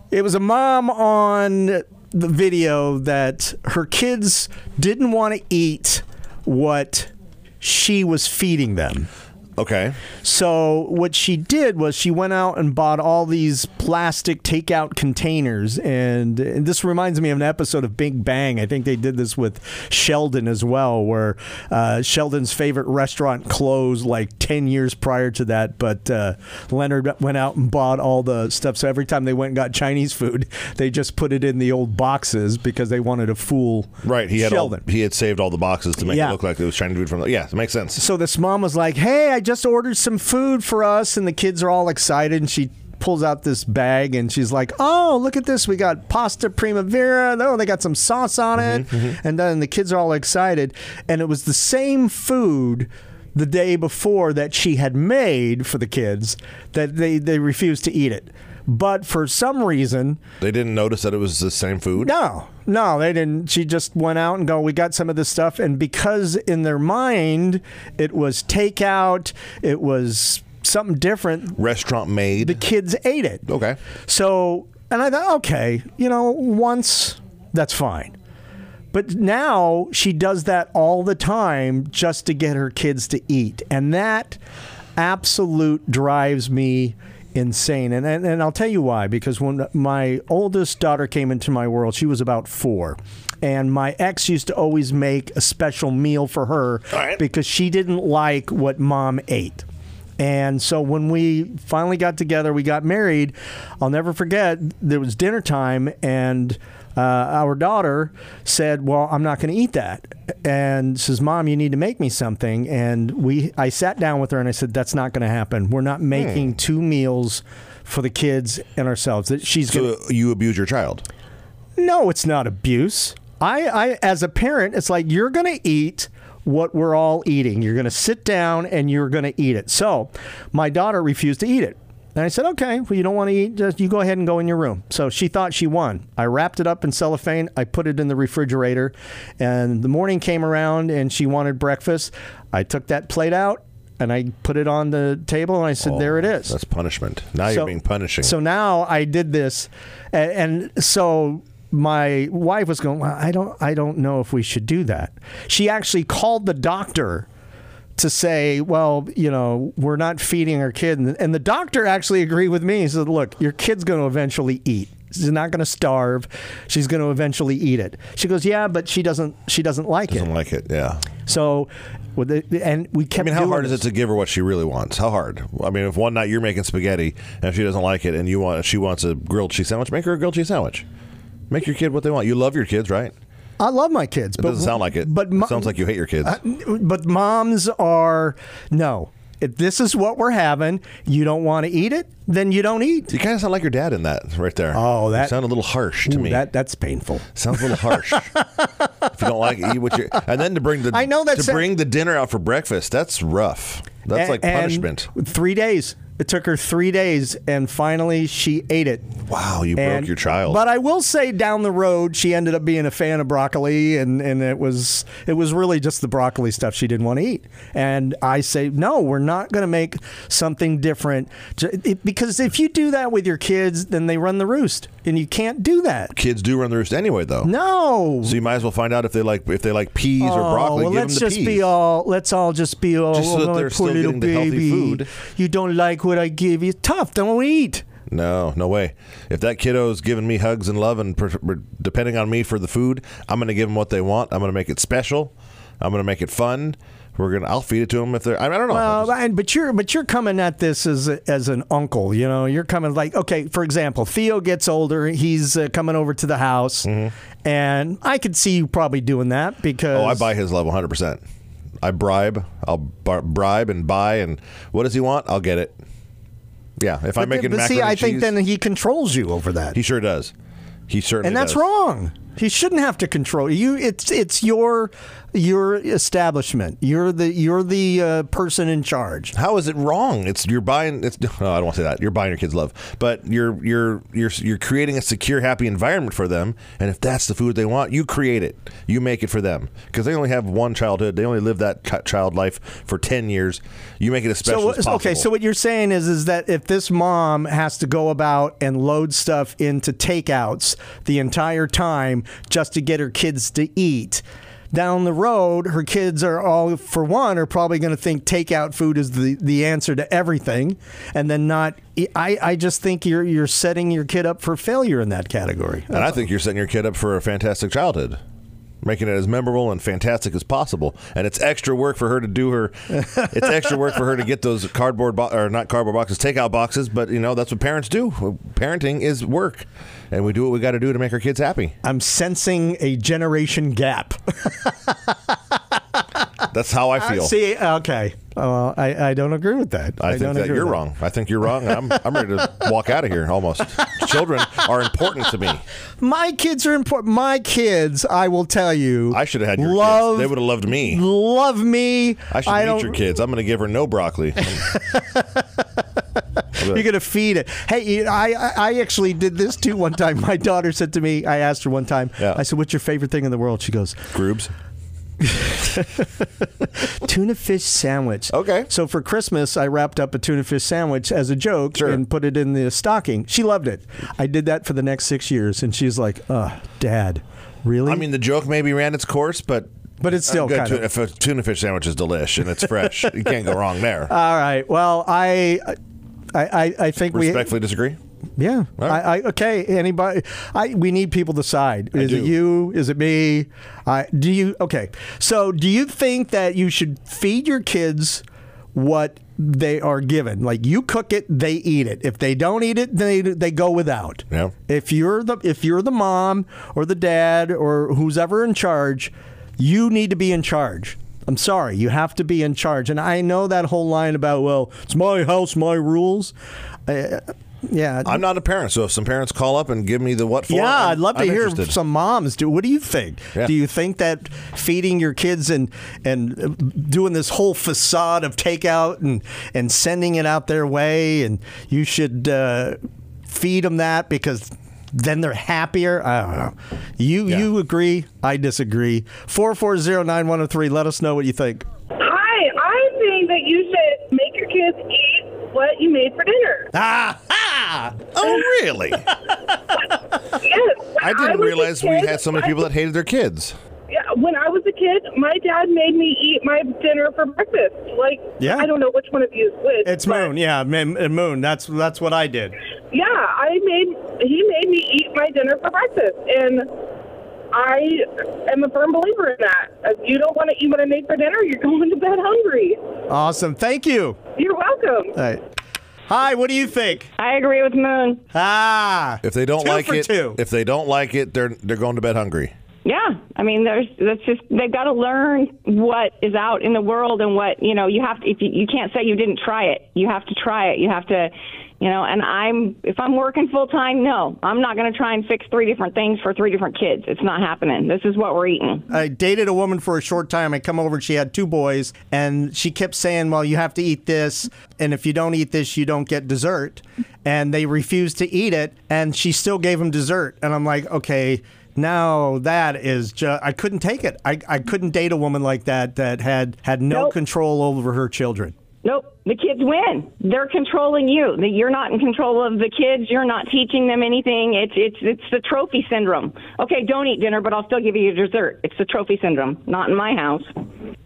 It was a mom on the video that her kids didn't want to eat what she was feeding them. Okay. So what she did was she went out and bought all these plastic takeout containers. And this reminds me of an episode of Big Bang. I think they did this with Sheldon as well, where Sheldon's favorite restaurant closed like 10 years prior to that. But Leonard went out and bought all the stuff. So every time they went and got Chinese food, they just put it in the old boxes because they wanted to fool Sheldon. He had saved all the boxes to make it look like it was Chinese food from it makes sense. So this mom was like, hey, I just ordered some food for us, and the kids are all excited, and she pulls out this bag and she's like, oh, look at this, we got pasta primavera, oh, they got some sauce on it. And then the kids are all excited, and it was the same food the day before that she had made for the kids that they refused to eat it. But for some reason... They didn't notice that it was the same food? No, they didn't. She just went out and we got some of this stuff. And because in their mind, it was takeout, it was something different. Restaurant made. The kids ate it. Okay. So, and I thought, okay, once, that's fine. But now she does that all the time just to get her kids to eat. And that absolute drives me insane. And I'll tell you why. Because when my oldest daughter came into my world, she was about 4. And my ex used to always make a special meal for her because she didn't like what mom ate. And so when we finally got together, we got married, I'll never forget, there was dinner time, and our daughter said, well, I'm not going to eat that. And says, Mom, you need to make me something. And I sat down with her and I said, that's not going to happen. We're not making 2 meals for the kids and ourselves. So you abuse your child? No, it's not abuse. I as a parent, it's like, you're going to eat what we're all eating. You're going to sit down and you're going to eat it. So my daughter refused to eat it. And I said, okay, well, you don't want to eat, just you go ahead and go in your room. So she thought she won. I wrapped it up in cellophane. I put it in the refrigerator. And the morning came around and she wanted breakfast. I took that plate out and I put it on the table and I said, there it is. That's punishment. Now you're being punishing. So now I did this. And so my wife was going, well, I don't know if we should do that. She actually called the doctor to say, well, we're not feeding our kid. And the doctor actually agreed with me. He said, look, your kid's going to eventually eat. She's not going to starve. She's going to eventually eat it. She goes, yeah, but she doesn't like it. Doesn't like it, yeah. So, and we kept how hard is it to give her what she really wants? How hard? I mean, if one night you're making spaghetti and she doesn't like it and she wants a grilled cheese sandwich, make her a grilled cheese sandwich. Make your kid what they want. You love your kids, right? I love my kids. It doesn't sound like it. But it sounds like you hate your kids. But moms are, no. If this is what we're having, you don't want to eat it, then you don't eat. You kind of sound like your dad in that right there. Oh, that sounded a little harsh to me. That's painful. Sounds a little harsh. If you don't like it, eat what you. And then to bring the dinner out for breakfast, that's rough. That's like punishment. 3 days. It took her 3 days, and finally she ate it. Wow, you broke your child. But I will say, down the road, she ended up being a fan of broccoli, and it was really just the broccoli stuff she didn't want to eat. And I say, no, we're not going to make something different, because if you do that with your kids, then they run the roost, and you can't do that. Kids do run the roost anyway, though. No. So you might as well find out if they like peas or broccoli. Well, give them the peas. Let's all just be all. Just so that they're still getting the healthy food. You don't like what I give you? Tough. Don't eat. No way. If that kiddo's giving me hugs and love and depending on me for the food, I'm going to give them what they want. I'm going to make it special. I'm going to make it fun. I'll feed it to them if they're. I don't know. Well, but you're coming at this as an uncle. You're coming like, okay. For example, Theo gets older. He's coming over to the house, and I could see you probably doing that because. I buy his love 100%. I bribe. I'll bribe and buy, and what does he want? I'll get it. Yeah, I think then he controls you over that. He sure does. He certainly does. And that's wrong. He shouldn't have to control you. It's your establishment. You're the person in charge. How is it wrong? You're buying. I don't want to say that. You're buying your kids love, but you're creating a secure, happy environment for them. And if that's the food they want, you create it. You make it for them because they only have one childhood. They only live that child life for 10 years. You make it as special as possible. Okay, so what you're saying is that if this mom has to go about and load stuff into takeouts the entire time just to get her kids to eat, down the road, her kids are probably going to think takeout food is the answer to everything, and then not. I just think you're setting your kid up for failure in that category. And I think you're setting your kid up for a fantastic childhood, making it as memorable and fantastic as possible. And it's extra work for her to do her. It's extra work for her to get those not cardboard boxes, takeout boxes. But that's what parents do. Parenting is work, and we do what we got to do to make our kids happy. I'm sensing a generation gap. That's how I feel. See, okay. I don't agree with that. I think that you're wrong. I think you're wrong. I'm ready to walk out of here almost. Children are important to me. My kids are important. My kids, I will tell you. I should have had your kids. They would have loved me. Love me. I should meet your kids. I'm going to give her no broccoli. You're going to feed it. Hey, I actually did this too one time. My daughter said to me, I asked her one time, I said, what's your favorite thing in the world? She goes, Groobs. Tuna fish sandwich. Okay. So for Christmas, I wrapped up a tuna fish sandwich as a joke and put it in the stocking. She loved it. I did that for the next 6 years, and she's like, Dad, really? I mean, the joke maybe ran its course, but it's still kind of... If a tuna fish sandwich is delish and it's fresh, you can't go wrong there. All right. Well, I think respectfully disagree. Yeah. Right. Okay. Anybody? We need people to decide. Is it you? Is it me? Do you? Okay. So, do you think that you should feed your kids what they are given? Like, you cook it, they eat it. If they don't eat it, they go without. Yeah. If you're the mom or the dad or who's ever in charge, you need to be in charge. I'm sorry, you have to be in charge. And I know that whole line about, well, it's my house, my rules. Yeah, I'm not a parent, so if some parents call up and give me the what for, I'd love to hear interested. Some moms do. What do you think? Yeah. Do you think that feeding your kids and doing this whole facade of takeout and sending it out their way, and you should feed them that because then they're happier? I don't know. You agree? I disagree. 440-9103. Let us know what you think. Hi, I think that you should make your kids eat what you made for dinner. Oh, really? Yes. I didn't realize we had so many people that hated their kids. Yeah, when I was a kid, my dad made me eat my dinner for breakfast. I don't know which one of you is which. It's Moon, yeah, Moon. That's what I did. Yeah, he made me eat my dinner for breakfast, and I am a firm believer in that. If you don't want to eat what I made for dinner, you're going to bed hungry. Awesome. Thank you. You're welcome. All right. Hi, what do you think? I agree with Moon. If they don't like it, two. If they don't like it, they're going to bed hungry. Yeah, I mean, they've got to learn what is out in the world and what you have to. If you can't say you didn't try it, you have to try it. You have to, And if I'm working full time, no, I'm not going to try and fix 3 different things for 3 different kids. It's not happening. This is what we're eating. I dated a woman for a short time. I come over and she had 2 boys, and she kept saying, "Well, you have to eat this, and if you don't eat this, you don't get dessert." And they refused to eat it, and she still gave them dessert. And I'm like, okay. Now that is just, I couldn't take it. I couldn't date a woman like that had no control over her children. Nope. The kids win. They're controlling you. You're not in control of the kids. You're not teaching them anything. It's the trophy syndrome. Okay, don't eat dinner, but I'll still give you your dessert. It's the trophy syndrome. Not in my house.